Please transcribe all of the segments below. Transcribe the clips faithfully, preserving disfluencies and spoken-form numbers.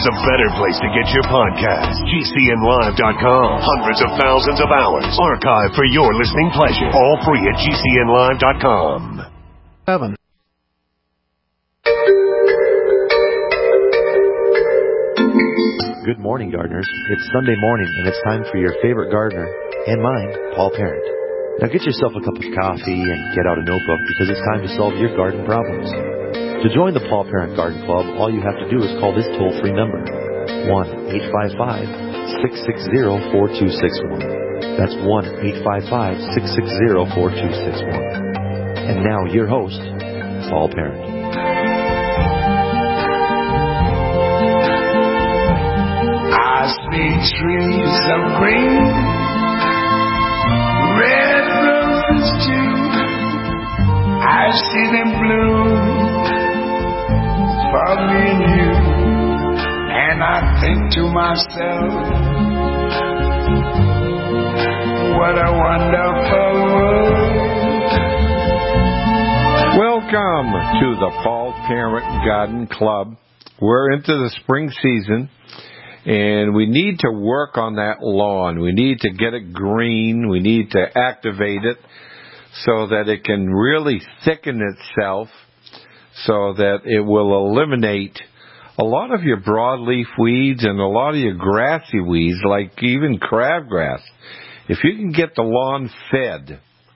there's a better place to get your podcast. G C N live dot com. Hundreds of thousands of hours archived for your listening pleasure. All free at G C N live dot com. Seven. Good morning, gardeners. It's Sunday morning, and it's time for your favorite gardener, and mine, Paul Parent. Now get yourself a cup of coffee and get out a notebook, because it's time to solve your garden problems. To join the Paul Parent Garden Club, all you have to do is call this toll-free number, one eight five five, six six zero, four two six one. That's one eight five five, six six zero, four two six one. And now, your host, Paul Parent. I see trees of green, red roses too. I see them bloom for me and you. And I think to myself, what a wonderful world. Welcome to the Paul Parent Garden Club. We're into the spring season, and we need to work on that lawn. We need to get it green. We need to activate it so that it can really thicken itself, so that it will eliminate a lot of your broadleaf weeds and a lot of your grassy weeds, like even crabgrass. If you can get the lawn fed,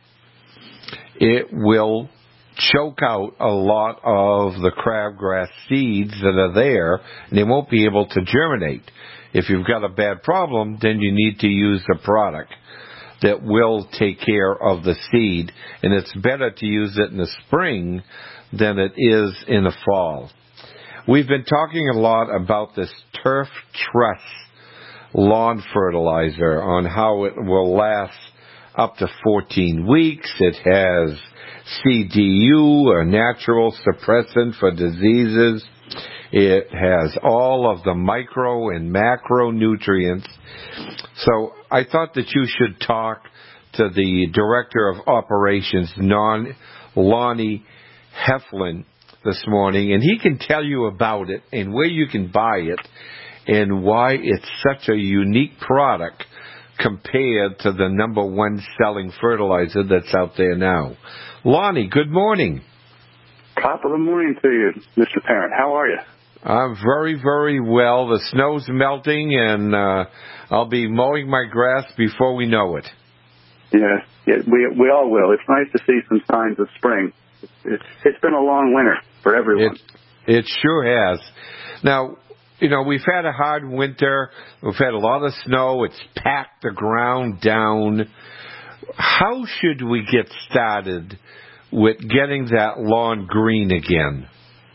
it will choke out a lot of the crabgrass seeds that are there, and they won't be able to germinate. If you've got a bad problem, then you need to use a product that will take care of the seed, and it's better to use it in the spring than it is in the fall. We've been talking a lot about this Turf Trust lawn fertilizer, on how it will last up to fourteen weeks. It has C D U, a natural suppressant for diseases. It has all of the micro and macronutrients. So I thought that you should talk to the Director of Operations, Non, Lonnie Heflin, this morning, and he can tell you about it and where you can buy it and why it's such a unique product compared to the number one selling fertilizer that's out there now. Lonnie, good morning. Top of the morning to you, Mister Parent. How are you? I'm very, very well. The snow's melting, and uh, I'll be mowing my grass before we know it. Yeah, yeah, we we all will. It's nice to see some signs of spring. It's, it's been a long winter for everyone. It, it sure has. Now, you know, we've had a hard winter. We've had a lot of snow. It's packed the ground down. How should we get started with getting that lawn green again?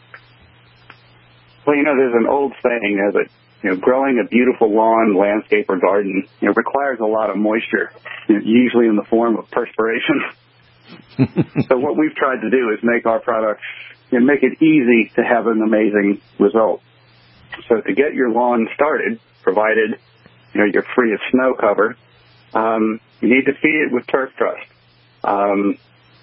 Well, you know, there's an old saying uh, that, you know, growing a beautiful lawn, landscape, or garden, you know, requires a lot of moisture, you know, usually in the form of perspiration. So what we've tried to do is make our products, you know, make it easy to have an amazing result. So to get your lawn started, provided, you know, you're free of snow cover, um, you need to feed it with Turf Trust. Um,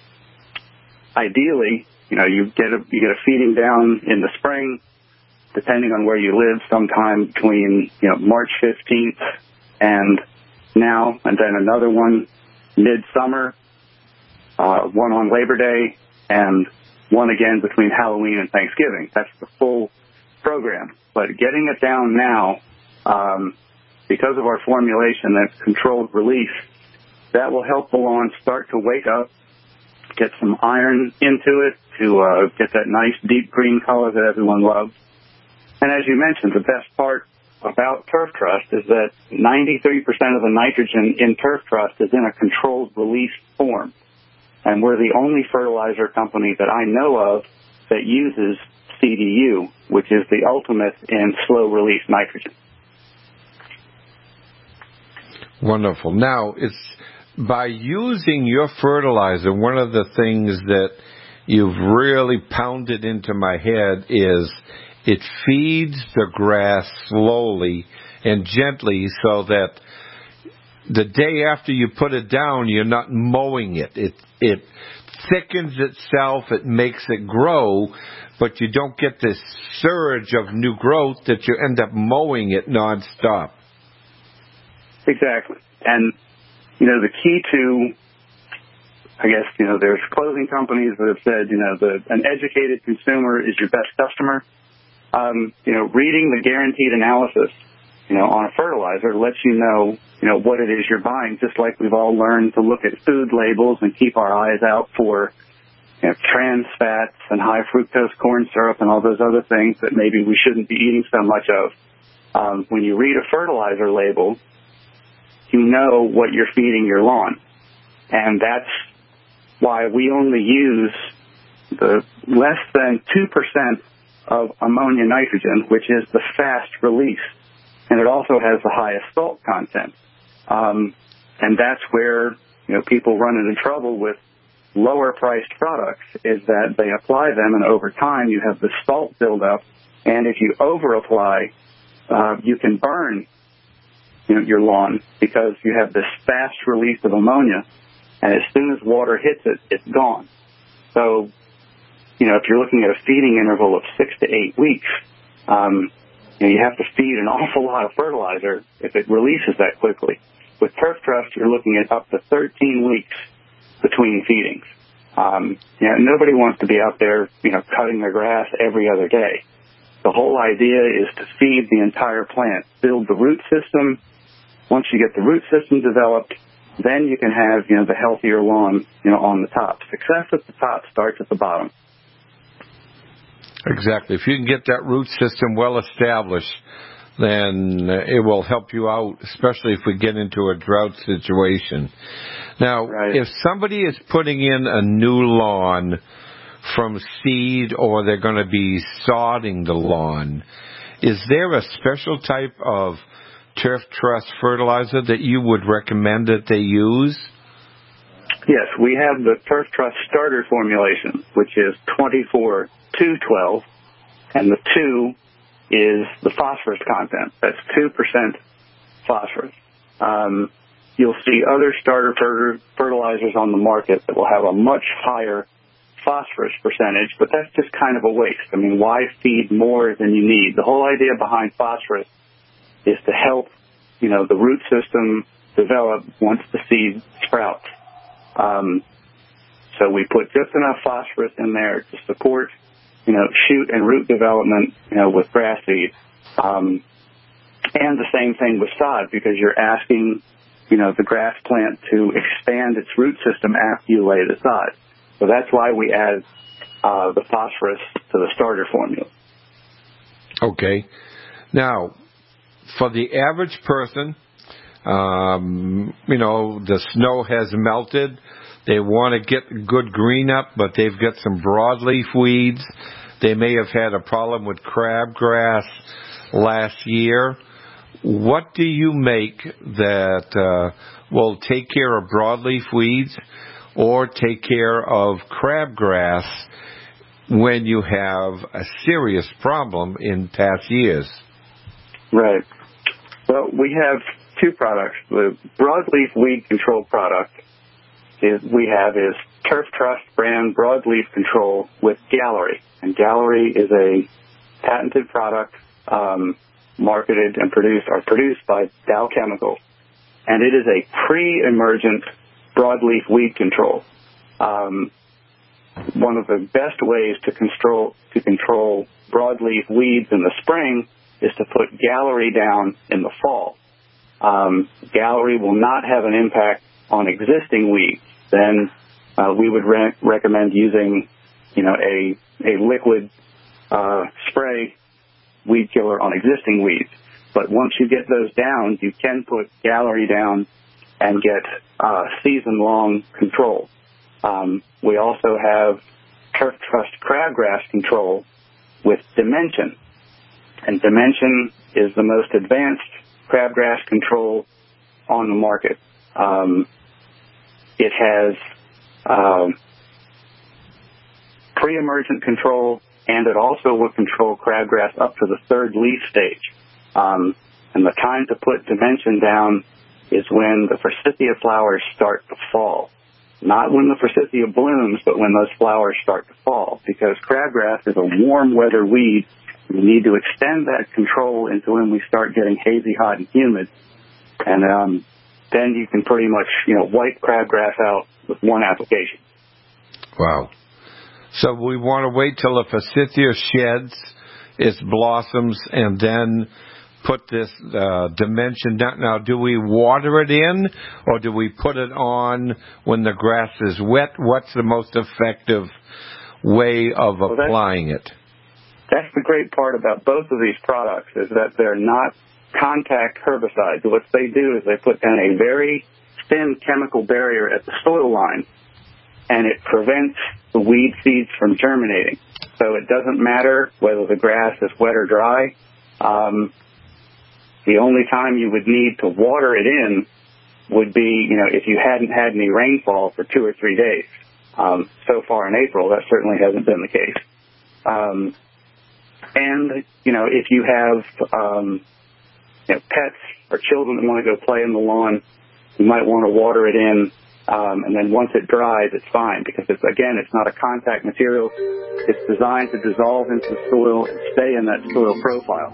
ideally, you know, you get a you get a feeding down in the spring, depending on where you live, sometime between, you know, March fifteenth and now, and then another one midsummer, uh, one on Labor Day, and one again between Halloween and Thanksgiving. That's the full program. But getting it down now, um, because of our formulation that's controlled release, that will help the lawn start to wake up, get some iron into it to uh, get that nice deep green color that everyone loves. And as you mentioned, the best part about Turf Trust is that ninety-three percent of the nitrogen in Turf Trust is in a controlled release form. And we're the only fertilizer company that I know of that uses C D U, which is the ultimate in slow-release nitrogen. Wonderful. Now, it's by using your fertilizer, one of the things that you've really pounded into my head is it feeds the grass slowly and gently so that the day after you put it down, you're not mowing it. It it thickens itself, it makes it grow, but you don't get this surge of new growth that you end up mowing it nonstop. Exactly. And, you know, the key to, I guess, you know, there's clothing companies that have said, you know, the, an educated consumer is your best customer. Um, you know, reading the guaranteed analysis, you know, on a fertilizer lets you know, you know, what it is you're buying, just like we've all learned to look at food labels and keep our eyes out for, you know, trans fats and high fructose corn syrup and all those other things that maybe we shouldn't be eating so much of. Um, when you read a fertilizer label, you know what you're feeding your lawn. And that's why we only use the less than two percent of ammonia nitrogen, which is the fast release. And it also has the highest salt content. Um, and that's where, you know, people run into trouble with lower priced products, is that they apply them and over time you have the salt buildup. And if you over apply, uh, you can burn, you know, your lawn because you have this fast release of ammonia. And as soon as water hits it, it's gone. So, you know, if you're looking at a feeding interval of six to eight weeks, um, you know, you have to feed an awful lot of fertilizer if it releases that quickly. With Turf Trust, you're looking at up to thirteen weeks between feedings. Um, you know, nobody wants to be out there, you know, cutting their grass every other day. The whole idea is to feed the entire plant, build the root system. Once you get the root system developed, then you can have, you know, the healthier lawn, you know, on the top. Success at the top starts at the bottom. Exactly. If you can get that root system well established, then it will help you out, especially if we get into a drought situation. Now, right. If somebody is putting in a new lawn from seed or they're going to be sodding the lawn, is there a special type of Turf Trust fertilizer that you would recommend that they use? Yes, we have the Turf Trust starter formulation, which is twenty-four two twelve, and the two is the phosphorus content. That's two percent phosphorus. Um, you'll see other starter fer- fertilizers on the market that will have a much higher phosphorus percentage, but that's just kind of a waste. I mean, why feed more than you need? The whole idea behind phosphorus is to help, you know, the root system develop once the seed sprouts. Um, so we put just enough phosphorus in there to support, you know, shoot and root development, you know, with grass seed. Um, and the same thing with sod, because you're asking, you know, the grass plant to expand its root system after you lay the sod. So that's why we add uh, the phosphorus to the starter formula. Okay. Now, for the average person, um, you know, the snow has melted. They want to get good green up, but they've got some broadleaf weeds. They may have had a problem with crabgrass last year. What do you make that uh, will take care of broadleaf weeds or take care of crabgrass when you have a serious problem in past years? Right. Well, we have two products. The broadleaf weed control product is we have is Turf Trust brand broadleaf control with Gallery. And Gallery is a patented product um, marketed and produced or produced by Dow Chemical. And it is a pre-emergent broadleaf weed control. Um, one of the best ways to control to control broadleaf weeds in the spring is to put Gallery down in the fall. Um, Gallery will not have an impact on existing weeds. Then uh, we would re- recommend using, you know, a a liquid uh, spray weed killer on existing weeds. But once you get those down, you can put Gallery down and get uh, season-long control. Um, we also have Turf Trust crabgrass control with Dimension. And Dimension is the most advanced crabgrass control on the market. Um, it has um, pre-emergent control, and it also will control crabgrass up to the third leaf stage. Um, and the time to put Dimension down is when the forsythia flowers start to fall. not when the forsythia blooms, but when those flowers start to fall, because crabgrass is a warm weather weed. We need to extend that control into when we start getting hazy, hot, and humid. And um, then you can pretty much, you know, wipe crabgrass out with one application. Wow. So we want to wait till the forsythia sheds its blossoms and then put this uh, dimension down. Now, do we water it in or do we put it on when the grass is wet? What's the most effective way of well, applying it? That's the great part about both of these products, is that they're not contact herbicides. What they do is they put down a very thin chemical barrier at the soil line, and it prevents the weed seeds from germinating. So it doesn't matter whether the grass is wet or dry. Um, the only time you would need to water it in would be, you know, if you hadn't had any rainfall for two or three days. Um, so far in April, that certainly hasn't been the case. Um, and, you know, if you have um, you know, pets or children that want to go play in the lawn, you might want to water it in. Um, and then once it dries, it's fine, because, it's, again, it's not a contact material. It's designed to dissolve into the soil and stay in that soil profile.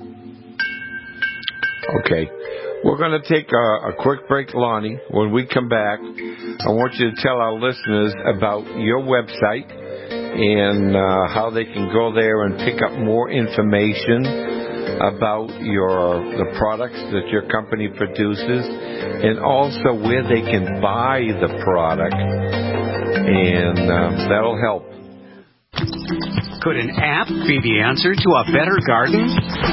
Okay. We're going to take a, a quick break, Lonnie. When we come back, I want you to tell our listeners about your website and uh, how they can go there and pick up more information about your the products that your company produces, and also where they can buy the product, and uh, that'll help. Could an app be the answer to a better garden?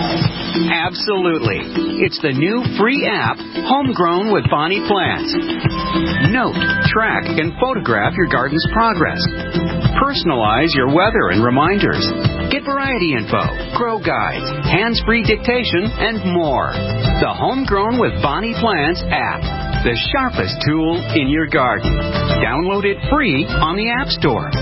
Absolutely. It's the new free app, Homegrown with Bonnie Plants. Note, track, and photograph your garden's progress. Personalize your weather and reminders. Get variety info, grow guides, hands-free dictation, and more. The Homegrown with Bonnie Plants app, the sharpest tool in your garden. Download it free on the App Store.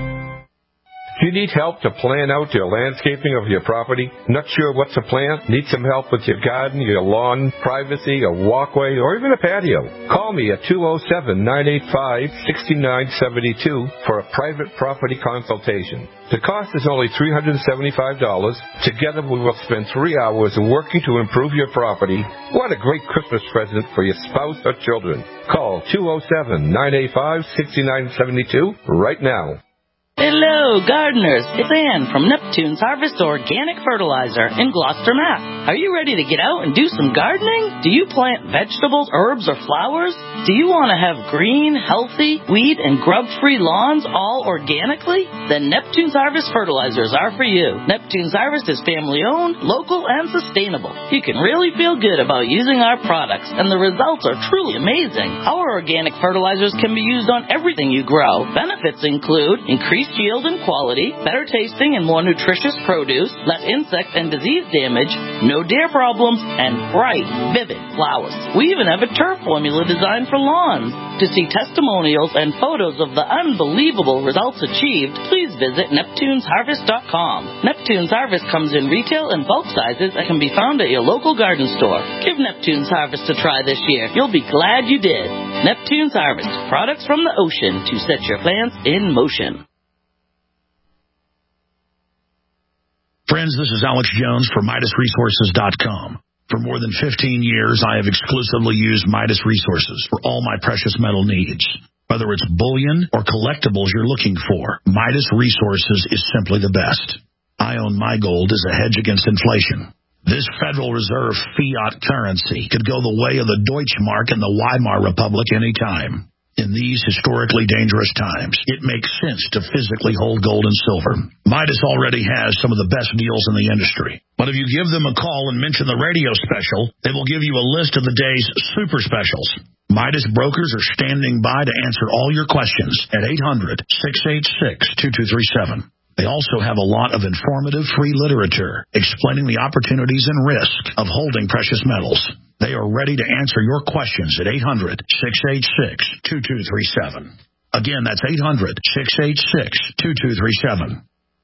Do you need help to plan out your landscaping of your property? Not sure what to plant? Need some help with your garden, your lawn, privacy, a walkway, or even a patio? Call me at two oh seven, nine eight five, six nine seven two for a private property consultation. The cost is only three hundred seventy-five dollars. Together we will spend three hours working to improve your property. What a great Christmas present for your spouse or children. Call two oh seven, nine eight five, six nine seven two right now. Hello, gardeners. It's Ann from Neptune's Harvest Organic Fertilizer in Gloucester, Mass. Are you ready to get out and do some gardening? Do you plant vegetables, herbs, or flowers? Do you want to have green, healthy, weed, and grub-free lawns all organically? Then Neptune's Harvest Fertilizers are for you. Neptune's Harvest is family-owned, local, and sustainable. You can really feel good about using our products, and the results are truly amazing. Our organic fertilizers can be used on everything you grow. Benefits include increased yield and quality, better tasting and more nutritious produce, less insect and disease damage, no deer problems, and bright, vivid flowers. We even have a turf formula designed for lawns. To see testimonials and photos of the unbelievable results achieved, please visit Neptunes Harvest dot com. Neptunes Harvest comes in retail and bulk sizes and can be found at your local garden store. Give Neptunes Harvest a try this year. You'll be glad you did. Neptunes Harvest, products from the ocean to set your plants in motion. Friends, this is Alex Jones for Midas Resources dot com. For more than fifteen years, I have exclusively used Midas Resources for all my precious metal needs. Whether it's bullion or collectibles you're looking for, Midas Resources is simply the best. I own my gold as a hedge against inflation. This Federal Reserve fiat currency could go the way of the Deutschmark and the Weimar Republic any time. In these historically dangerous times, it makes sense to physically hold gold and silver. Midas already has some of the best deals in the industry. But if you give them a call and mention the radio special, they will give you a list of the day's super specials. Midas brokers are standing by to answer all your questions at eight hundred, six eight six, two two three seven. They also have a lot of informative free literature explaining the opportunities and risk of holding precious metals. They are ready to answer your questions at eight hundred, six eight six, two two three seven. Again, that's eight hundred, six eight six, two two three seven.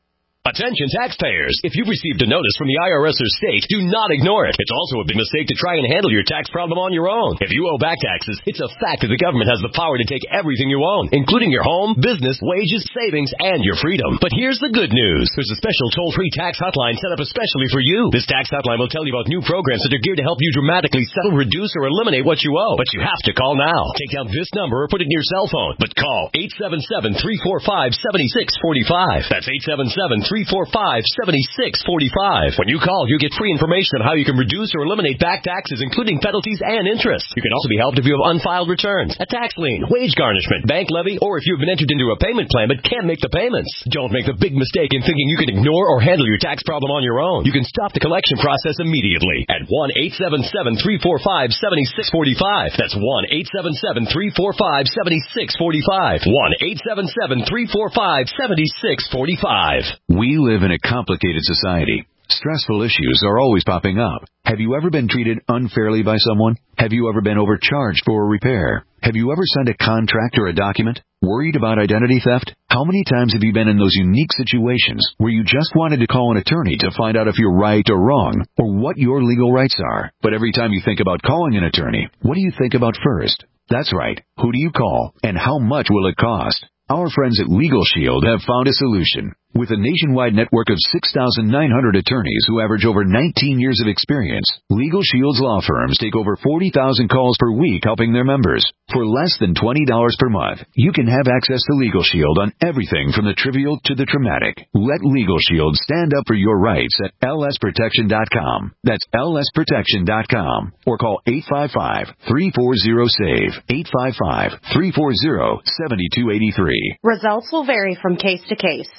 Attention taxpayers. If you've received a notice from the I R S or state, do not ignore it. It's also a big mistake to try and handle your tax problem on your own. If you owe back taxes, it's a fact that the government has the power to take everything you own, including your home, business, wages, savings, and your freedom. But here's the good news. There's a special toll-free tax hotline set up especially for you. This tax hotline will tell you about new programs that are geared to help you dramatically settle, reduce, or eliminate what you owe. But you have to call now. Take down this number or put it in your cell phone. But call eight seven seven, three four five, seven six four five. That's eight seven seven, three four five, seven six four five. When you call, you get free information on how you can reduce or eliminate back taxes, including penalties and interest. You can also be helped if you have unfiled returns, a tax lien, wage garnishment, bank levy, or if you've been entered into a payment plan but can't make the payments. Don't make the big mistake in thinking you can ignore or handle your tax problem on your own. You can stop the collection process immediately at one eight seven seven, three four five, seven six four five. That's one eight seven seven, three four five, seven six four five. one eight seven seven, three four five, seven six four five. We live in a complicated society. Stressful issues are always popping up. Have you ever been treated unfairly by someone? Have you ever been overcharged for a repair? Have you ever signed a contract or a document? Worried about identity theft? How many times have you been in those unique situations where you just wanted to call an attorney to find out if you're right or wrong, or what your legal rights are? But every time you think about calling an attorney, what do you think about first? That's right. Who do you call, and how much will it cost? Our friends at Legal Shield have found a solution. With a nationwide network of six thousand nine hundred attorneys who average over nineteen years of experience, Legal Shield's law firms take over forty thousand calls per week helping their members. For less than twenty dollars per month, you can have access to Legal Shield on everything from the trivial to the traumatic. Let Legal Shield stand up for your rights at L S protection dot com. That's L S protection dot com. Or call eight five five, three four zero, SAVE, eight five five, three four zero, seven two eight three. Results will vary from case to case.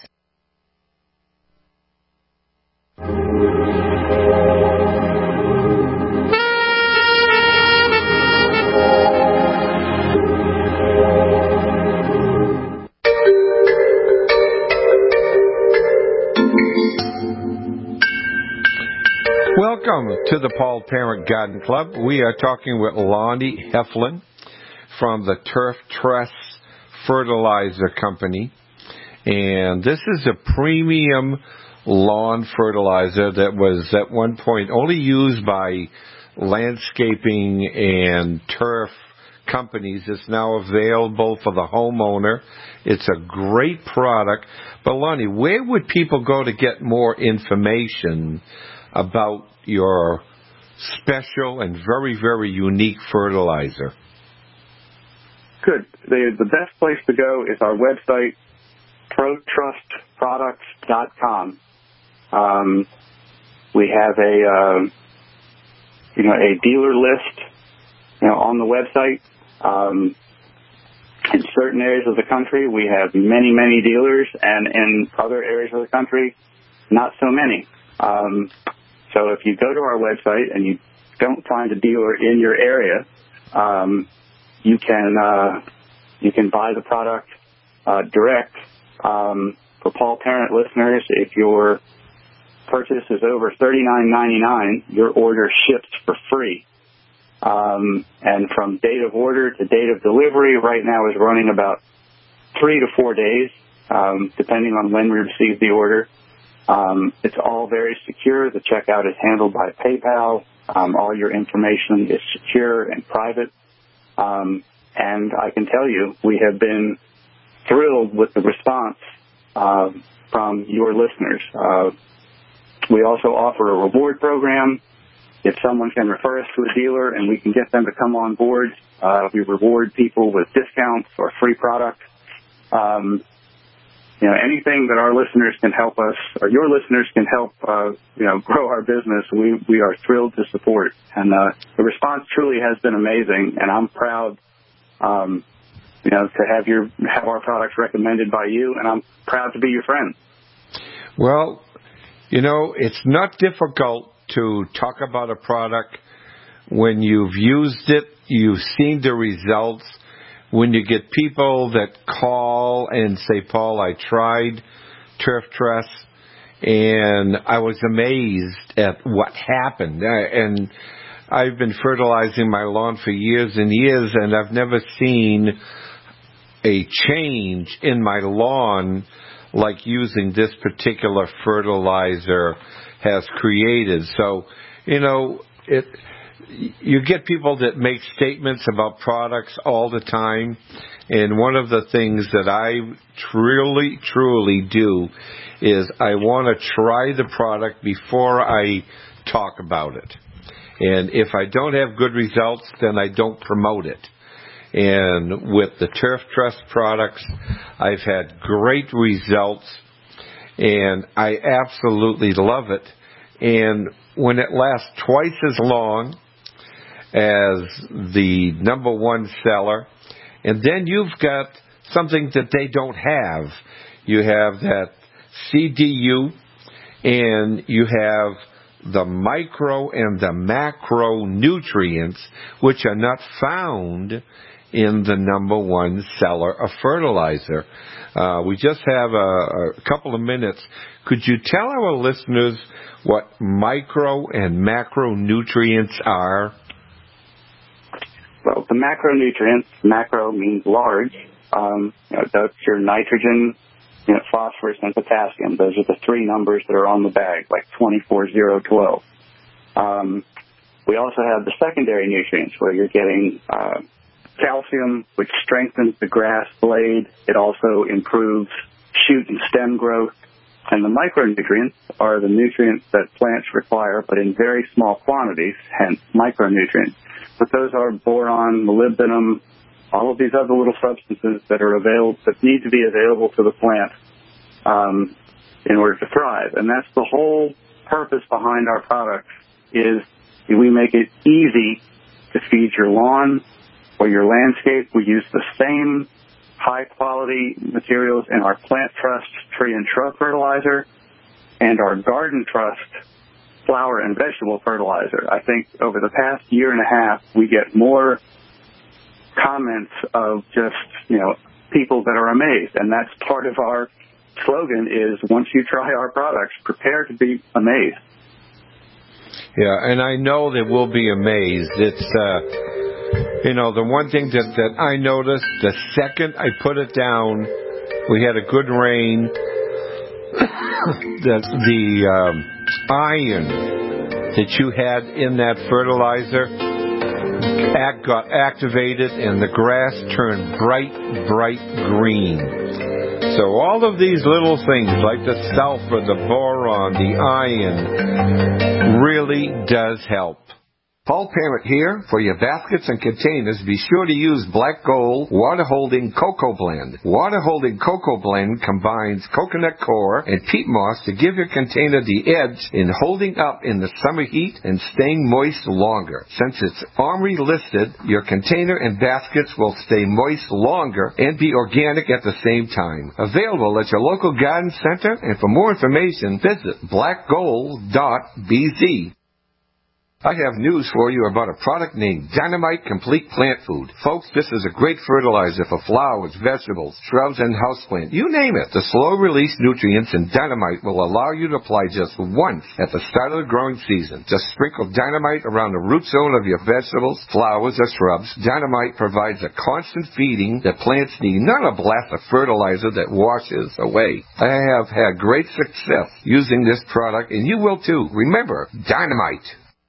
Welcome to the Paul Parent Garden Club. We are talking with Lonnie Heflin from the Turf Tress Fertilizer Company. And this is a premium lawn fertilizer that was at one point only used by landscaping and turf companies. It's now available for the homeowner. It's a great product. But Lonnie, where would people go to get more information about your special and very, very unique fertilizer? Good. The, the best place to go is our website, pro trust products dot com. Um, we have a, uh, you know, a dealer list, you know, on the website. Um, in certain areas of the country, we have many, many dealers, and in other areas of the country, not so many. Um, so if you go to our website and you don't find a dealer in your area, um, you can uh, you can buy the product uh, direct. Um, for Paul Parent listeners, if your purchase is over thirty-nine ninety-nine, your order ships for free. Um, and from date of order to date of delivery right now is running about three to four days, um, depending on when we receive the order. Um, it's all very secure. The checkout is handled by PayPal. Um, all your information is secure and private. Um, and I can tell you, we have been thrilled with the response uh, from your listeners. Uh, we also offer a reward program. If someone can refer us to a dealer and we can get them to come on board, uh, we reward people with discounts or free products. Um, you know, anything that our listeners can help us, or your listeners can help, uh, you know, grow our business, we, we are thrilled to support. And uh, the response truly has been amazing, and I'm proud, um, you know, to have your have our products recommended by you, and I'm proud to be your friend. Well, you know, it's not difficult to talk about a product when you've used it, you've seen the results. When you get people that call and say, Paul, I tried Turf Tress, and I was amazed at what happened. And I've been fertilizing my lawn for years and years, and I've never seen a change in my lawn like using this particular fertilizer has created. So, you know, it you get people that make statements about products all the time, and one of the things that I truly, truly do is I want to try the product before I talk about it. And if I don't have good results, then I don't promote it. And with the Turf Trust products, I've had great results, and I absolutely love it. And when it lasts twice as long as the number one seller, and then you've got something that they don't have. You have that C D U, and you have the micro and the macro nutrients, which are not found in the number one seller of fertilizer. Uh, we just have a, a couple of minutes. Could you tell our listeners what micro and macronutrients are? Well, the macronutrients, macro means large. Um, you know, that's your nitrogen, you know, phosphorus, and potassium. Those are the three numbers that are on the bag, like twenty-four, zero, twelve. Um, we also have the secondary nutrients, where you're getting uh, calcium, which strengthens the grass blade. It also improves shoot and stem growth. And the micronutrients are the nutrients that plants require, but in very small quantities, hence micronutrients. But those are boron, molybdenum, all of these other little substances that are available, that need to be available to the plant um, in order to thrive. And that's the whole purpose behind our products, is we make it easy to feed your lawn or your landscape. We use the same high-quality materials in our Plant Trust tree and shrub fertilizer and our Garden Trust flower and vegetable fertilizer. I think over the past year and a half, we get more comments of just, you know, people that are amazed. And that's part of our slogan is, once you try our products, prepare to be amazed. Yeah, and I know that we'll be amazed. It's, uh, you know, the one thing that, that I noticed, the second I put it down, we had a good rain, that the um, iron that you had in that fertilizer act, got activated, and the grass turned bright, bright green. So all of these little things, like the sulfur, the boron, the iron, really does help. Paul Parent here. For your baskets and containers, be sure to use Black Gold Water Holding Cocoa Blend. Water Holding Cocoa Blend combines coconut coir and peat moss to give your container the edge in holding up in the summer heat and staying moist longer. Since it's Omri listed, your container and baskets will stay moist longer and be organic at the same time. Available at your local garden center, and for more information, visit black gold dot b z. I have news for you about a product named Dynamite Complete Plant Food. Folks, this is a great fertilizer for flowers, vegetables, shrubs, and houseplants. You name it. The slow-release nutrients in Dynamite will allow you to apply just once at the start of the growing season. Just sprinkle Dynamite around the root zone of your vegetables, flowers, or shrubs. Dynamite provides a constant feeding that plants need, not a blast of fertilizer that washes away. I have had great success using this product, and you will too. Remember, Dynamite.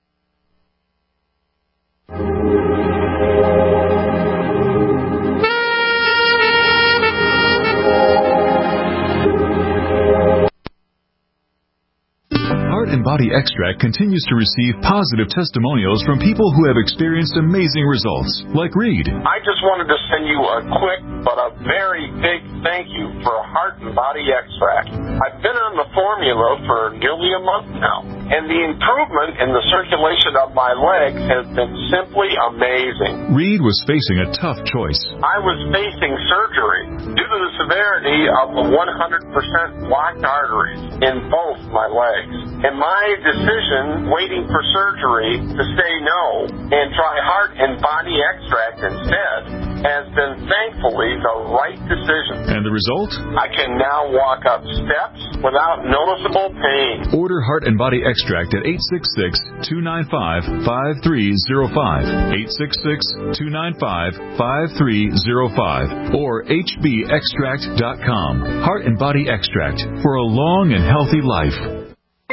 Heart and Body Extract continues to receive positive testimonials from people who have experienced amazing results, like Reed. I just wanted to send you a quick but a very big thank you for Heart and Body Extract. I've been on the formula for nearly a month now, and the improvement in the circulation of my legs has been simply amazing. Reed was facing a tough choice. I was facing surgery due to the severity of the one hundred percent blocked arteries in both my legs. And my decision, waiting for surgery, to say no and try Heart and Body Extract instead, has been thankfully the right decision. And the result? I can now walk up steps without noticeable pain. Order Heart and Body Extract at eight six six, two nine five, five three zero five, eight six six, two nine five, five three zero five, or h b extract dot com. Heart and Body Extract for a long and healthy life.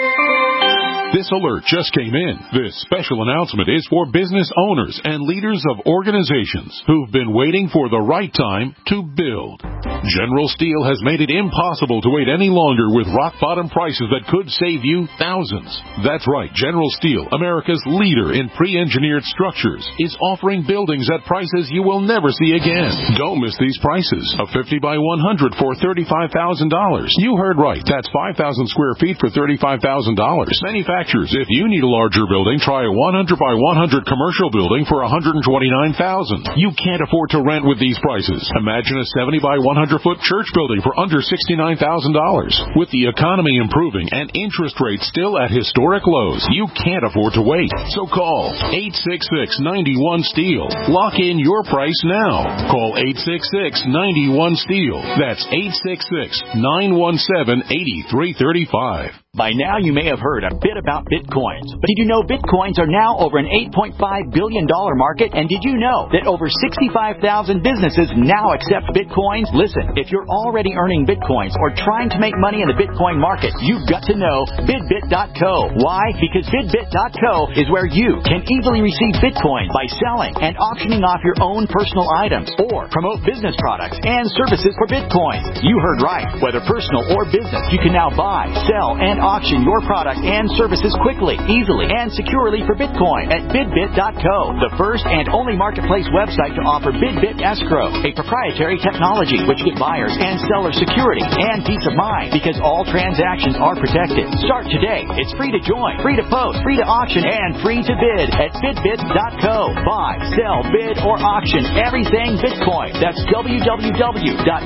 This alert just came in. This special announcement is for business owners and leaders of organizations who've been waiting for the right time to build. General Steel has made it impossible to wait any longer with rock-bottom prices that could save you thousands. That's right. General Steel, America's leader in pre-engineered structures, is offering buildings at prices you will never see again. Don't miss these prices. A fifty by one hundred for thirty-five thousand dollars. You heard right. That's five thousand square feet for thirty-five thousand dollars. Manufacturers, if you need a larger building, try a one hundred by one hundred commercial building for one hundred twenty-nine thousand dollars. You can't afford to rent with these prices. Imagine a seventy by one hundred foot church building for under sixty-nine thousand dollars. With the economy improving and interest rates still at historic lows, you can't afford to wait. So call eight six six, nine one, STEEL. Lock in your price now. Call eight six six, nine one, STEEL. That's eight six six, nine one seven, eight three three five. By now, you may have heard a bit about Bitcoins. But did you know Bitcoins are now over an eight point five billion dollars market? And did you know that over sixty-five thousand businesses now accept Bitcoins? Listen, if you're already earning Bitcoins or trying to make money in the Bitcoin market, you've got to know Bidbit dot co. Why? Because Bidbit dot co is where you can easily receive Bitcoin by selling and auctioning off your own personal items or promote business products and services for Bitcoins. You heard right. Whether personal or business, you can now buy, sell, and auction your product and services quickly, easily, and securely for Bitcoin at Bidbit dot co, the first and only marketplace website to offer Bidbit Escrow, a proprietary technology which gives buyers and sellers security and peace of mind because all transactions are protected. Start today. It's free to join, free to post, free to auction, and free to bid at Bidbit dot co. Buy, sell, bid, or auction everything Bitcoin. That's w w w dot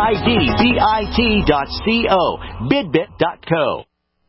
bidbit dot co. Bidbit dot co.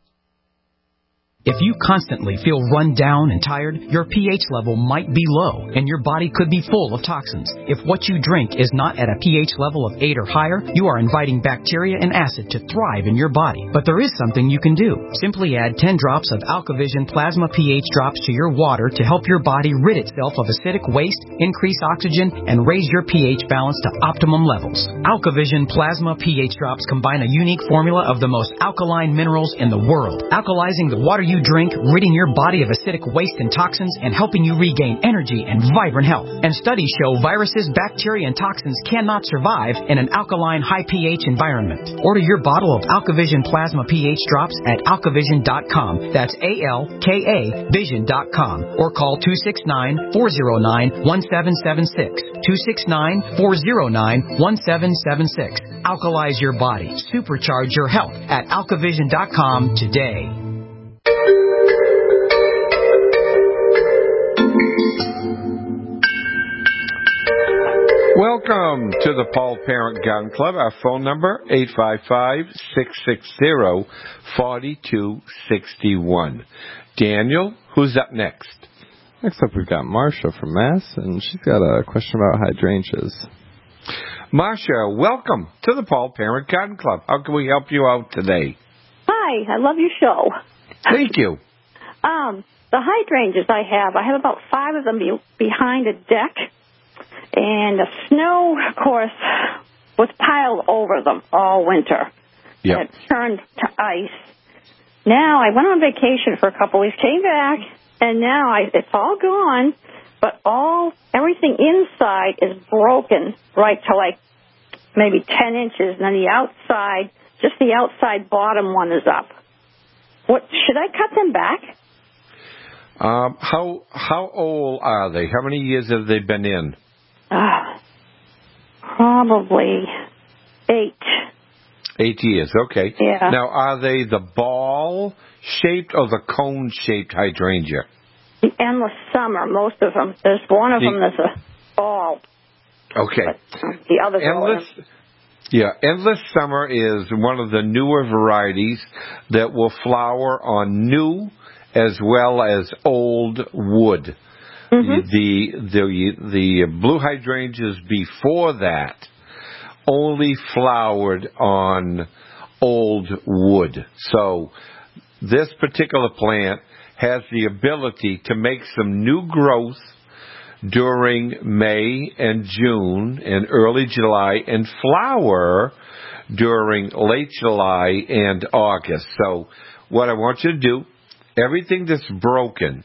If you constantly feel run down and tired, your pH level might be low, and your body could be full of toxins. If what you drink is not at a pH level of eight or higher, you are inviting bacteria and acid to thrive in your body. But there is something you can do. Simply add ten drops of AlkaVision Plasma pH drops to your water to help your body rid itself of acidic waste, increase oxygen, and raise your pH balance to optimum levels. AlkaVision Plasma pH drops combine a unique formula of the most alkaline minerals in the world, alkalizing the water you drink, ridding your body of acidic waste and toxins, and helping you regain energy and vibrant health. And studies show viruses, bacteria, and toxins cannot survive in an alkaline, high pH environment. Order your bottle of AlkaVision Plasma pH drops at alkavision dot com. That's A L K A vision dot com. Or call two six nine, four zero nine, one seven seven six. two six nine, four zero nine, one seven seven six. Alkalize your body. Supercharge your health at alkavision dot com today. Welcome to the Paul Parent Gun Club. Our phone number, eight five five, six six zero, four two six one. Daniel, who's up next? Next up, we've got Marcia from Mass, and she's got a question about hydrangeas. Marcia, welcome to the Paul Parent Gun Club. How can we help you out today? Hi, I love your show. Thank you. Um, the hydrangeas I have, I have about five of them be- behind a deck. And the snow, of course, was piled over them all winter. Yep. And it turned to ice. Now, I went on vacation for a couple weeks, came back, and now I, it's all gone, but all everything inside is broken right to like maybe ten inches, and then the outside, just the outside bottom one is up. What should I cut them back? Um, how how old are they? How many years have they been in? Uh, probably eight. Eight years, okay. Yeah. Now, are they the ball-shaped or the cone-shaped hydrangea? The endless summer, most of them. There's one of the, them that's a ball. Okay. But the others endless, are... Yeah, endless summer is one of the newer varieties that will flower on new as well as old wood. Mm-hmm. The, the, the blue hydrangeas before that only flowered on old wood. So this particular plant has the ability to make some new growth during May and June and early July and flower during late July and August. So what I want you to do, everything that's broken,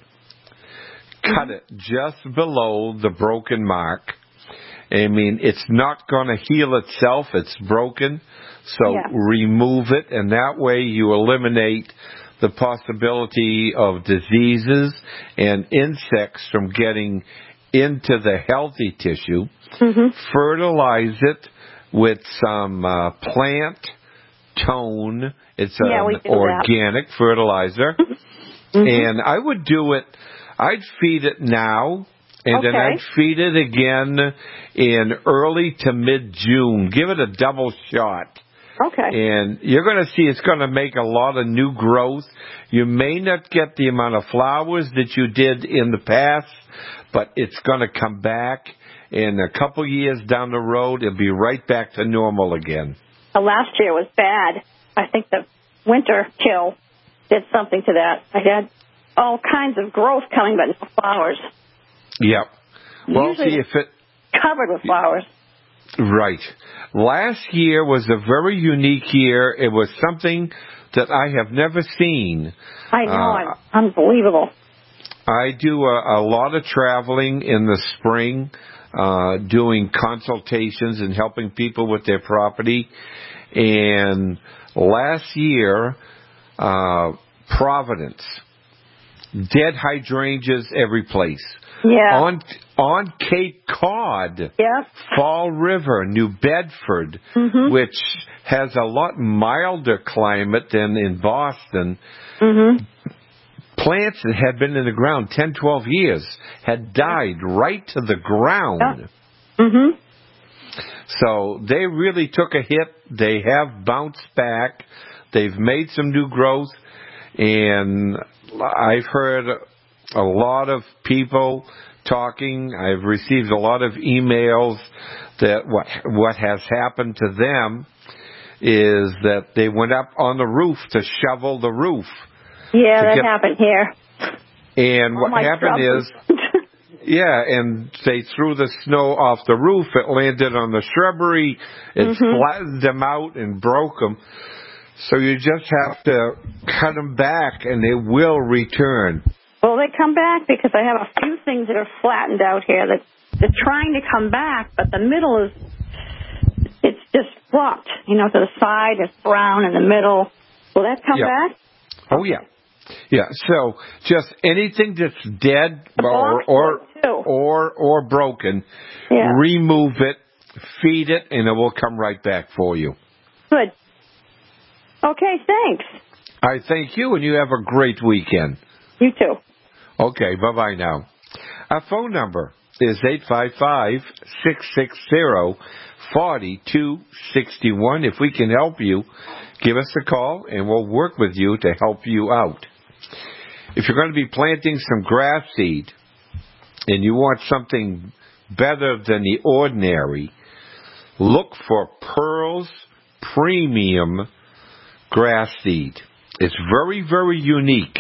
cut it just below the broken mark. I mean, it's not going to heal itself. It's broken. So yeah. remove it, and that way you eliminate the possibility of diseases and insects from getting into the healthy tissue. Mm-hmm. Fertilize it with some uh, plant tone. It's yeah, an organic that. fertilizer. Mm-hmm. And I would do it, I'd feed it now, and okay. then I'd feed it again in early to mid-June. Give it a double shot. Okay. And you're going to see it's going to make a lot of new growth. You may not get the amount of flowers that you did in the past, but it's going to come back. In a couple years down the road, it'll be right back to normal again. Uh, last year was bad. I think the winter kill did something to that. I had all kinds of growth coming, but no flowers. Yep. Well, Usually see if it covered with flowers. Right. Last year was a very unique year. It was something that I have never seen. I know. Uh, unbelievable. I do a, a lot of traveling in the spring, uh, doing consultations and helping people with their property. And last year, uh, Providence, dead hydrangeas every place. Yeah. On on Cape Cod, yeah. Fall River, New Bedford, mm-hmm. which has a lot milder climate than in Boston. Mm-hmm. Plants that had been in the ground ten, twelve years had died right to the ground. Yeah. Mm-hmm. So they really took a hit. They have bounced back. They've made some new growth. And I've heard a lot of people talking. I've received a lot of emails that what what has happened to them is that they went up on the roof to shovel the roof. Yeah, that get, happened here. And oh, what happened is, yeah, and they threw the snow off the roof. It landed on the shrubbery. It mm-hmm. flattened them out and broke them. So you just have to cut them back, and they will return. Well, they come back because I have a few things that are flattened out here that they're trying to come back, but the middle is, it's just flopped. You know, to the side, it's brown in the middle. Will that come yeah. back? Oh, yeah. Yeah, so just anything that's dead or or, or or broken, yeah. remove it, feed it, and it will come right back for you. Good. Okay, thanks. I thank you, and you have a great weekend. You too. Okay, bye-bye now. Our phone number is eight five five, six six zero, four two six one. If we can help you, give us a call, and we'll work with you to help you out. If you're going to be planting some grass seed, and you want something better than the ordinary, look for Pearls Premium Grass Seed. It's very, very unique.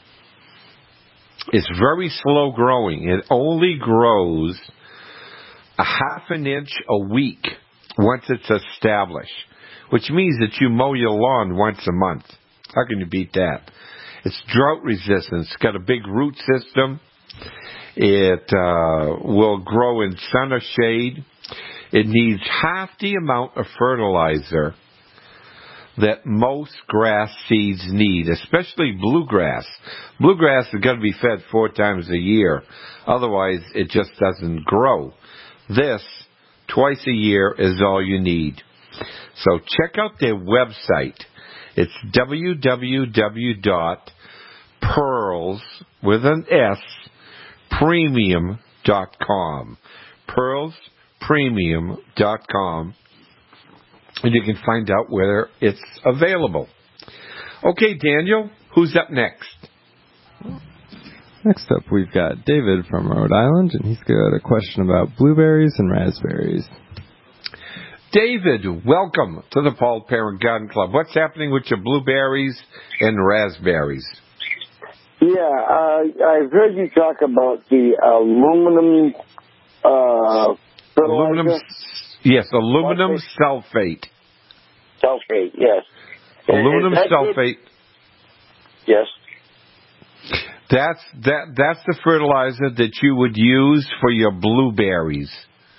It's very slow growing. It only grows a half an inch a week once it's established, which means that you mow your lawn once a month. How can you beat that? It's drought resistant. It's got a big root system. It uh, will grow in sun or shade. It needs half the amount of fertilizer that most grass seeds need, especially bluegrass. Bluegrass has got to be fed four times a year. Otherwise, it just doesn't grow. This, twice a year, is all you need. So check out their website. It's w w w dot pearls with an S premium dot com. pearls premium dot com. And you can find out whether it's available. Okay, Daniel, who's up next? Next up, we've got David from Rhode Island, and he's got a question about blueberries and raspberries. David, welcome to the Paul Parent Garden Club. What's happening with your blueberries and raspberries? Yeah, uh, I've heard you talk about the aluminum uh, fertilizer. Aluminum, yes, aluminum sulfate. Sulfate, yes. Aluminum sulfate. Good? Yes. That's that. That's the fertilizer that you would use for your blueberries.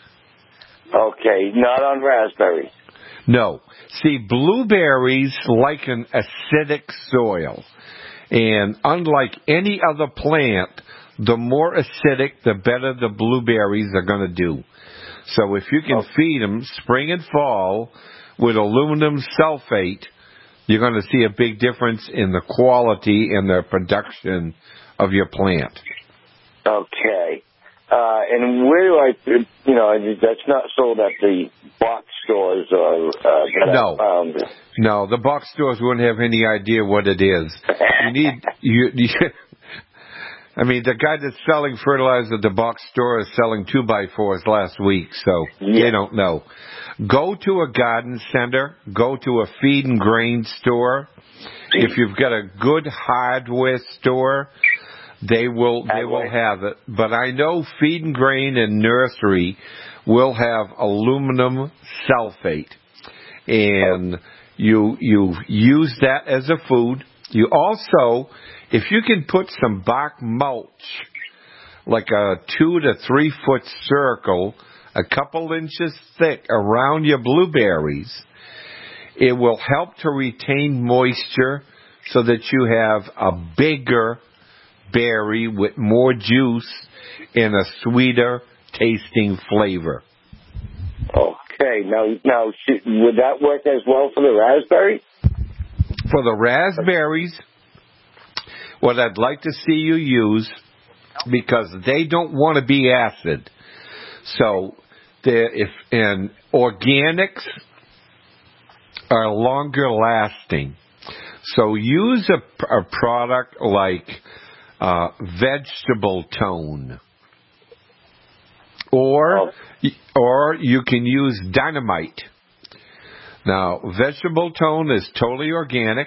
Okay, not on raspberries. No. See, blueberries like an acidic soil. And unlike any other plant, the more acidic, the better the blueberries are going to do. So if you can okay. feed them spring and fall with aluminum sulfate, you're going to see a big difference in the quality and the production of your plant. Okay. Uh, and where do I, you know, that's not sold at the box stores or uh, that no. I found. No, the box stores wouldn't have any idea what it is. You need, you, you I mean, the guy that's selling fertilizer at the box store is selling two by fours last week, so yeah. they don't know. Go to a garden center, go to a feed and grain store. If you've got a good hardware store, they will they will have it. But I know feed and grain and nursery will have aluminum sulfate, and you you use that as a food. You also, if you can put some bark mulch, like a two to three foot circle, a couple inches thick around your blueberries, it will help to retain moisture so that you have a bigger berry with more juice and a sweeter tasting flavor. Okay, now now would that work as well for the raspberry? For the raspberries, what I'd like to see you use, because they don't want to be acid. So, if and organics are longer lasting. So use a, a product like uh, Vegetable Tone, or or you can use Dynamite. Now, Vegetable Tone is totally organic.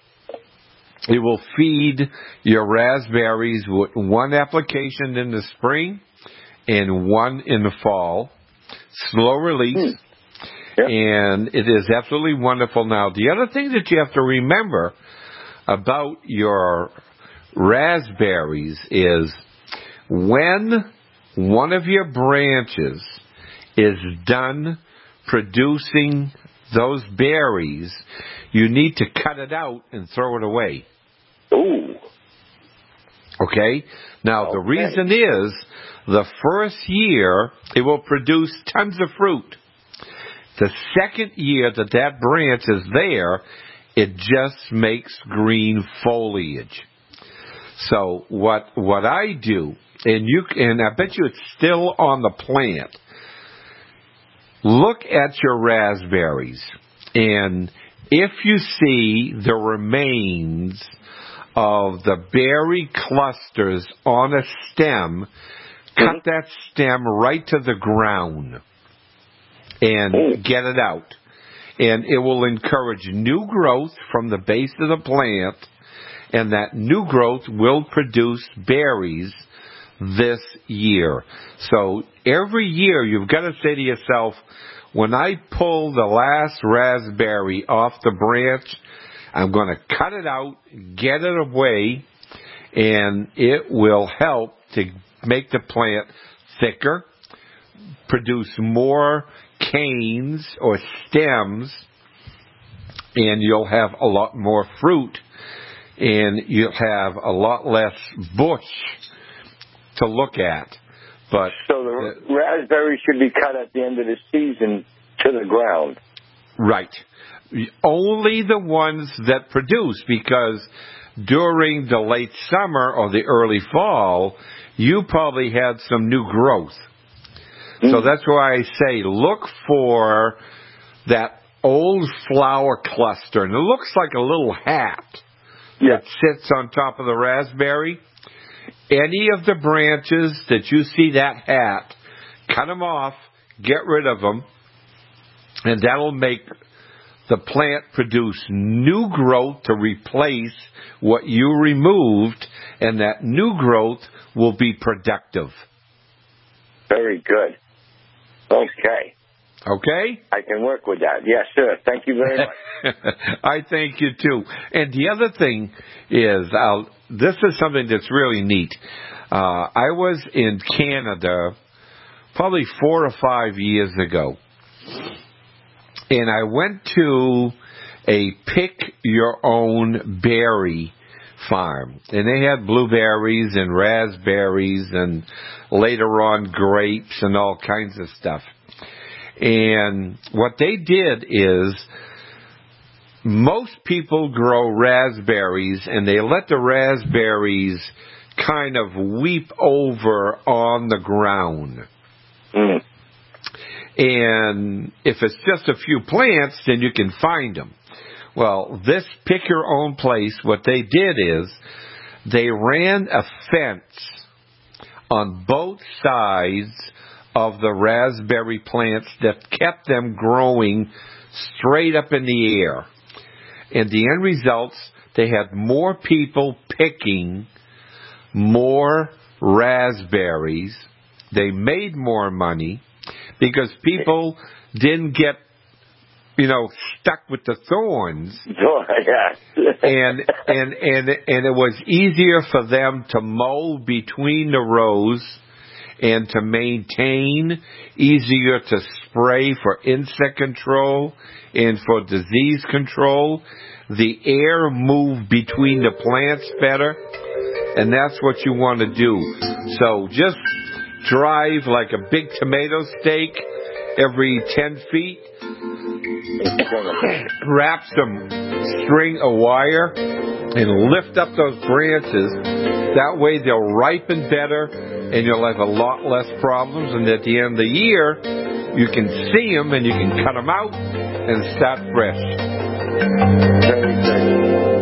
It will feed your raspberries with one application in the spring and one in the fall. Slow release. Mm. Yep. And it is absolutely wonderful. Now, the other thing that you have to remember about your raspberries is when one of your branches is done producing those berries, you need to cut it out and throw it away. Ooh. Okay? Now, okay. The reason is the first year it will produce tons of fruit. The second year that that branch is there, it just makes green foliage. So what what I do, and you and I bet you it's still on the plant, look at your raspberries, and if you see the remains of the berry clusters on a stem, cut that stem right to the ground and get it out. And it will encourage new growth from the base of the plant, and that new growth will produce berries this year. So every year you've got to say to yourself, when I pull the last raspberry off the branch, I'm going to cut it out, get it away, and it will help to make the plant thicker, produce more canes or stems, and you'll have a lot more fruit, and you'll have a lot less bush to look at. But so the uh, raspberries should be cut at the end of the season to the ground. Right. Only the ones that produce, because during the late summer or the early fall, you probably had some new growth. Mm. So that's why I say look for that old flower cluster, and it looks like a little hat yeah. that sits on top of the raspberry. any of the branches that you see that hat, cut them off, get rid of them, and that'll make the plant produce new growth to replace what you removed, and that new growth will be productive. Very good. Okay. Okay? I can work with that. Yes, sir. Thank you very much. I thank you, too. And the other thing is, I'll, this is something that's really neat. Uh, I was in Canada probably four or five years ago, and I went to a pick-your-own berry farm. And they had blueberries and raspberries and later on grapes and all kinds of stuff. And what they did is most people grow raspberries and they let the raspberries kind of weep over on the ground. Mm. And if it's just a few plants, then you can find them. Well, this pick your own place, what they did is they ran a fence on both sides of the raspberry plants that kept them growing straight up in the air. And the end results, they had more people picking more raspberries. They made more money because people didn't get, you know, stuck with the thorns. and and and and it was easier for them to mow between the rows and to maintain, easier to spray for insect control and for disease control. The air moved between the plants better, and that's what you want to do. So just drive like a big tomato steak every ten feet, wrap some string of wire, and lift up those branches. That way they'll ripen better, and you'll have a lot less problems. And at the end of the year, you can see them, and you can cut them out and start fresh. Very good.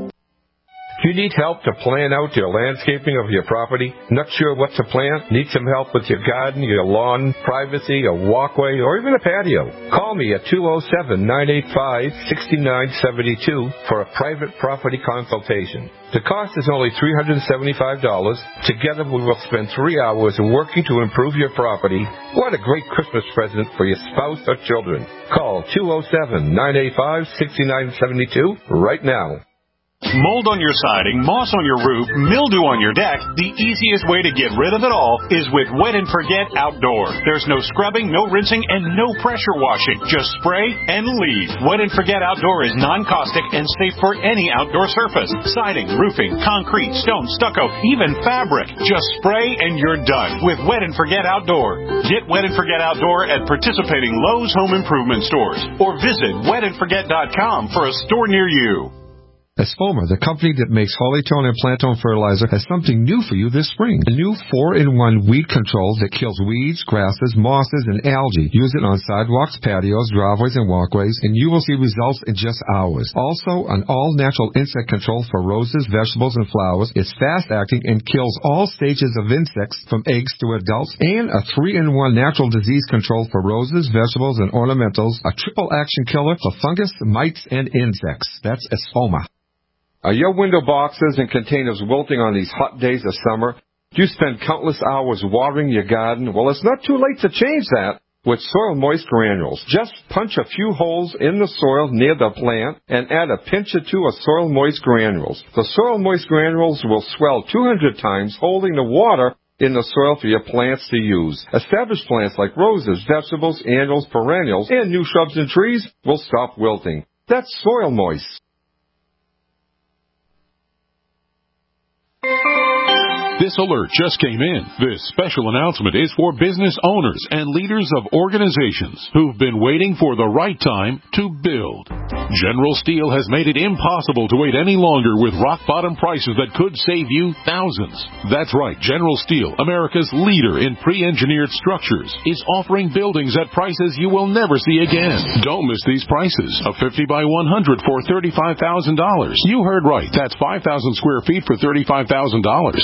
Do you need help to plan out your landscaping of your property? Not sure what to plant? Need some help with your garden, your lawn, privacy, a walkway, or even a patio? Call me at two oh seven, nine eight five, six nine seven two for a private property consultation. The cost is only three hundred seventy-five dollars. Together we will spend three hours working to improve your property. What a great Christmas present for your spouse or children. Call two oh seven, nine eight five, six nine seven two right now. Mold on your siding, moss on your roof, mildew on your deck, the easiest way to get rid of it all is with Wet and Forget Outdoor. There's no scrubbing, no rinsing, and no pressure washing. Just spray and leave. Wet and Forget Outdoor is non-caustic and safe for any outdoor surface. Siding, roofing, concrete, stone, stucco, even fabric. Just spray and you're done with Wet and Forget Outdoor. Get Wet and Forget Outdoor at participating Lowe's Home Improvement stores or visit wet and forget dot com for a store near you. Espoma, the company that makes Hollytone and Plantone fertilizer, has something new for you this spring. A new four in one weed control that kills weeds, grasses, mosses, and algae. Use it on sidewalks, patios, driveways, and walkways, and you will see results in just hours. Also, an all-natural insect control for roses, vegetables, and flowers. It's fast-acting and kills all stages of insects from eggs to adults. And a three in one natural disease control for roses, vegetables, and ornamentals. A triple-action killer for fungus, mites, and insects. That's Espoma. Are your window boxes and containers wilting on these hot days of summer? Do you spend countless hours watering your garden? Well, it's not too late to change that with Soil Moist Granules. Just punch a few holes in the soil near the plant and add a pinch or two of Soil Moist Granules. The Soil Moist Granules will swell two hundred times, holding the water in the soil for your plants to use. Established plants like roses, vegetables, annuals, perennials, and new shrubs and trees will stop wilting. That's Soil Moist. This alert just came in. This special announcement is for business owners and leaders of organizations who've been waiting for the right time to build. General Steel has made it impossible to wait any longer with rock-bottom prices that could save you thousands. That's right, General Steel, America's leader in pre-engineered structures, is offering buildings at prices you will never see again. Don't miss these prices. A fifty by one hundred for thirty-five thousand dollars. You heard right. That's five thousand square feet for thirty-five thousand dollars. Manufactured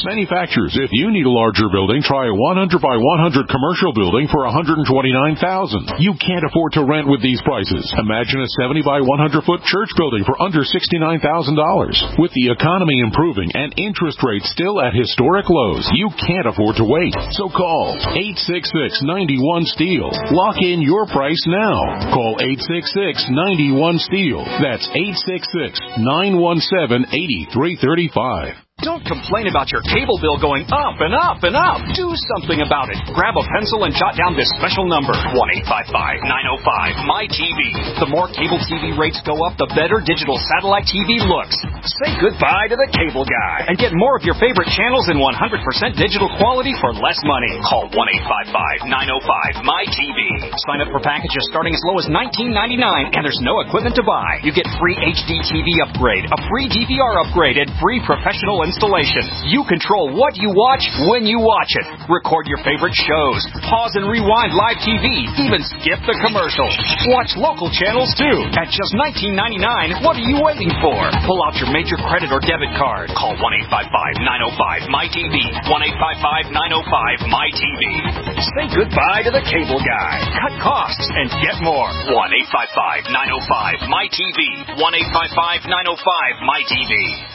manufacturers. If you need a larger building, try a one hundred by one hundred commercial building for one hundred twenty-nine thousand dollars. You can't afford to rent with these prices. Imagine a seventy by one hundred foot church building for under sixty-nine thousand dollars. With the economy improving and interest rates still at historic lows, you can't afford to wait. So call eight six six, nine one, STEEL. Lock in your price now. Call eight six six, nine one, STEEL. That's eight six six, nine one seven, eight three three five. Don't complain about your cable bill going up and up and up. Do something about it. Grab a pencil and jot down this special number, one eight five five, nine oh five, M Y T V. The more cable T V rates go up, the better digital satellite T V looks. Say goodbye to the cable guy and get more of your favorite channels in one hundred percent digital quality for less money. Call one eight five five, nine oh five, M Y T V. Sign up for packages starting as low as nineteen ninety-nine, and there's no equipment to buy. You get free H D T V upgrade, a free D V R upgrade, and free professional installation. You control what you watch when you watch it. Record your favorite shows. Pause and rewind live T V. Even skip the commercials. Watch local channels too. At just nineteen ninety-nine, what are you waiting for? Pull out your major credit or debit card. Call one eight five five, nine oh five, M Y T V. one eight five five, nine oh five, M Y T V. Say goodbye to the cable guy. Cut costs and get more. one eight five five, nine oh five, M Y T V. one eight five five, nine oh five, M Y T V.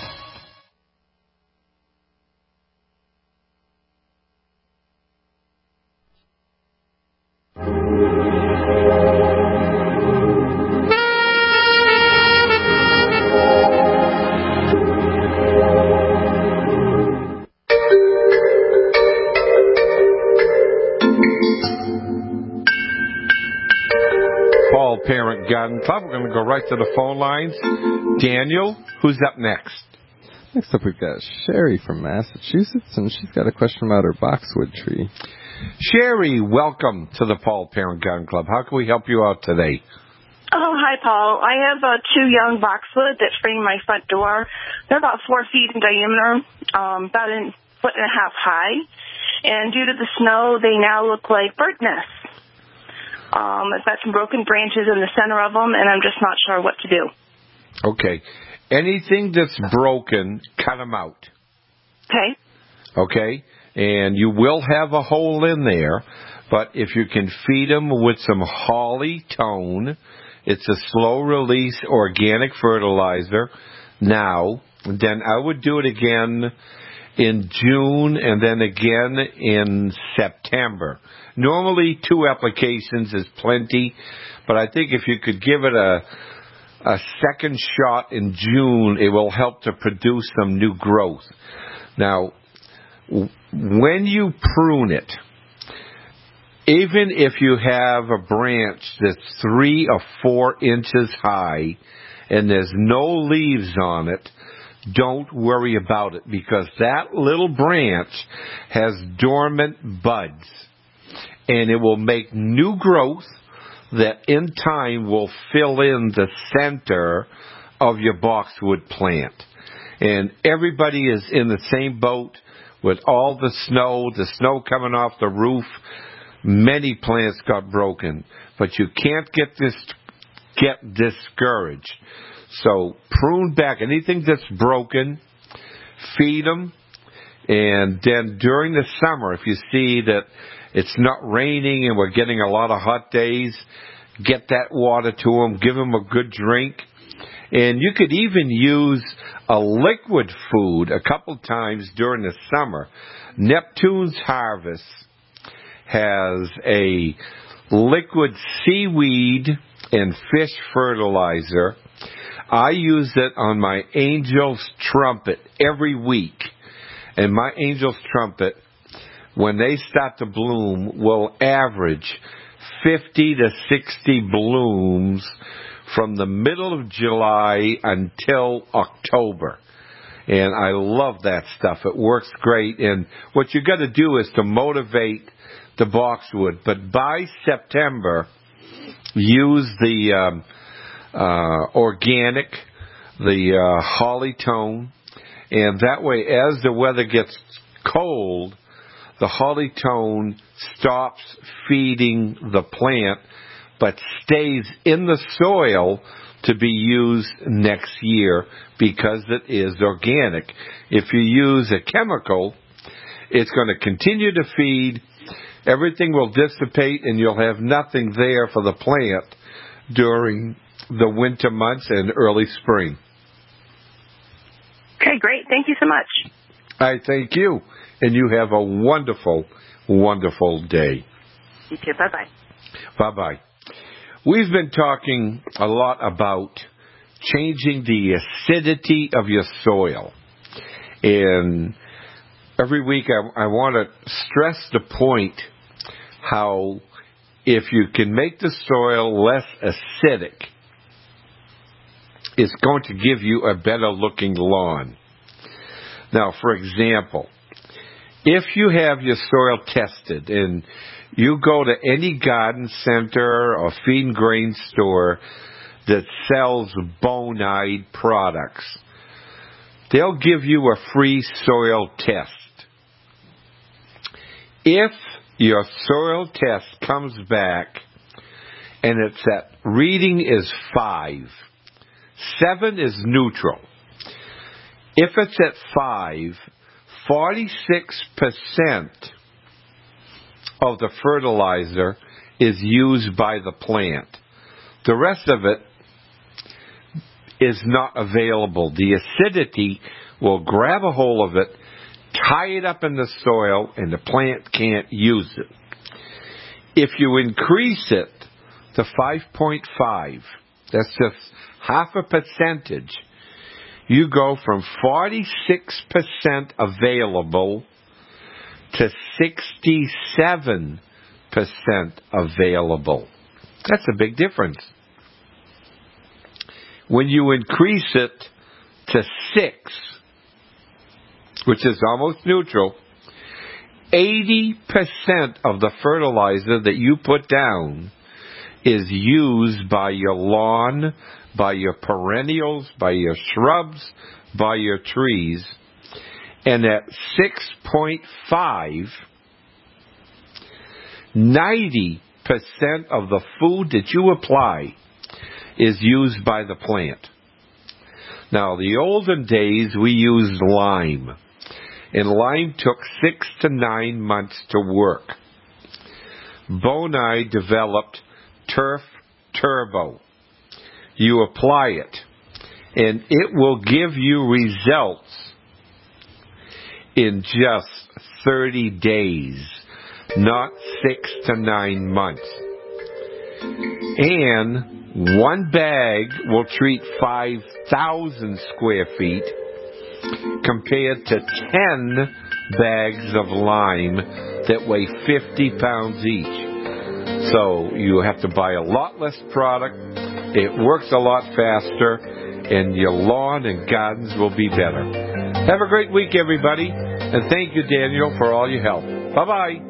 Paul Parent Garden Club. We're going to go right to the phone lines. Daniel, who's up next? Next up, we've got Sherry from Massachusetts, and she's got a question about her boxwood tree. Sherry, welcome to the Paul Parent Garden Club. How can we help you out today? Oh, hi, Paul. I have uh, two young boxwood that frame my front door. They're about four feet in diameter, um, about a foot and a half high. And due to the snow, they now look like bird nests. Um, I've got some broken branches in the center of them, and I'm just not sure what to do. Okay. Anything that's broken, cut them out. Okay. Okay? And you will have a hole in there, but if you can feed them with some Holly Tone, it's a slow-release organic fertilizer now, then I would do it again in June and then again in September. Normally, two applications is plenty, but I think if you could give it a a second shot in June, it will help to produce some new growth. Now, when you prune it, even if you have a branch that's three or four inches high and there's no leaves on it, don't worry about it, because that little branch has dormant buds, and it will make new growth that in time will fill in the center of your boxwood plant. And everybody is in the same boat with all the snow, the snow coming off the roof. Many plants got broken, but you can't get this get discouraged. So prune back anything that's broken, feed them, and then during the summer, if you see that it's not raining and we're getting a lot of hot days, get that water to them, give them a good drink. And you could even use a liquid food a couple times during the summer. Neptune's Harvest has a liquid seaweed and fish fertilizer. I use it on my Angel's Trumpet every week. And my Angel's Trumpet, when they start to bloom, will average fifty to sixty blooms from the middle of July until October. And I love that stuff. It works great. And what you got to do is to motivate the boxwood. But by September, use the um, uh, organic, the uh, Holly Tone. And that way, as the weather gets cold, the Holly Tone stops feeding the plant, but stays in the soil to be used next year because it is organic. If you use a chemical, It's going to continue to feed. Everything will dissipate, and you'll have nothing there for the plant during the winter months and early spring. Okay, great. Thank you so much. I thank you, and you have a wonderful, wonderful day. You too. Bye-bye. Bye-bye. We've been talking a lot about changing the acidity of your soil. And every week I, I want to stress the point how if you can make the soil less acidic, it's going to give you a better looking lawn. Now, for example, if you have your soil tested and you go to any garden center or feed and grain store that sells Bonide products, they'll give you a free soil test. If your soil test comes back and it's that reading is five, seven is neutral. If it's at five, forty-six percent of the fertilizer is used by the plant. The rest of it is not available. The acidity will grab a hold of it, tie it up in the soil, and the plant can't use it. If you increase it to five point five, that's just half a percentage, you go from forty-six percent available to sixty-seven percent available. That's a big difference. When you increase it to six, which is almost neutral, eighty percent of the fertilizer that you put down is used by your lawn, by your perennials, by your shrubs, by your trees. And at six point five, ninety percent of the food that you apply is used by the plant. Now, the olden days, we used lime. And lime took six to nine months to work. Bonide developed Turf Turbo. You apply it, and it will give you results in just thirty days, not six to nine months. And one bag will treat five thousand square feet compared to ten bags of lime that weigh fifty pounds each. So you have to buy a lot less product, it works a lot faster, and your lawn and gardens will be better. Have a great week, everybody, and thank you, Daniel, for all your help. Bye-bye.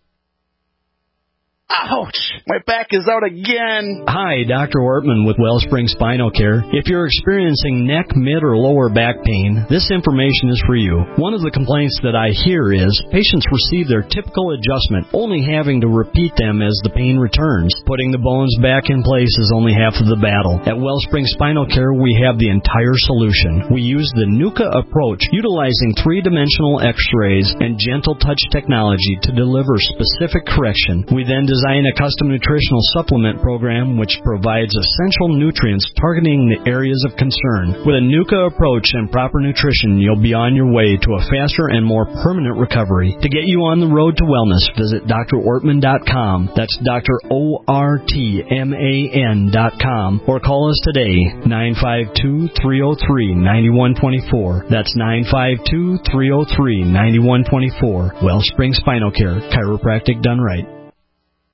Ouch! My back is out again. Hi, Doctor Ortman with Wellspring Spinal Care. If you're experiencing neck, mid, or lower back pain, this information is for you. One of the complaints that I hear is patients receive their typical adjustment, only having to repeat them as the pain returns. Putting the bones back in place is only half of the battle. At Wellspring Spinal Care, we have the entire solution. We use the NUCA approach, utilizing three-dimensional x-rays and gentle touch technology to deliver specific correction. We then design a custom nutritional supplement program which provides essential nutrients targeting the areas of concern. With a NUCA approach and proper nutrition, you'll be on your way to a faster and more permanent recovery. To get you on the road to wellness, visit D R Ortman dot com. That's Doctor O R T M A N dot com. Or call us today, nine five two, three oh three, nine one two four. That's nine five two, three oh three, nine one two four. Wellspring Spinal Care, chiropractic done right.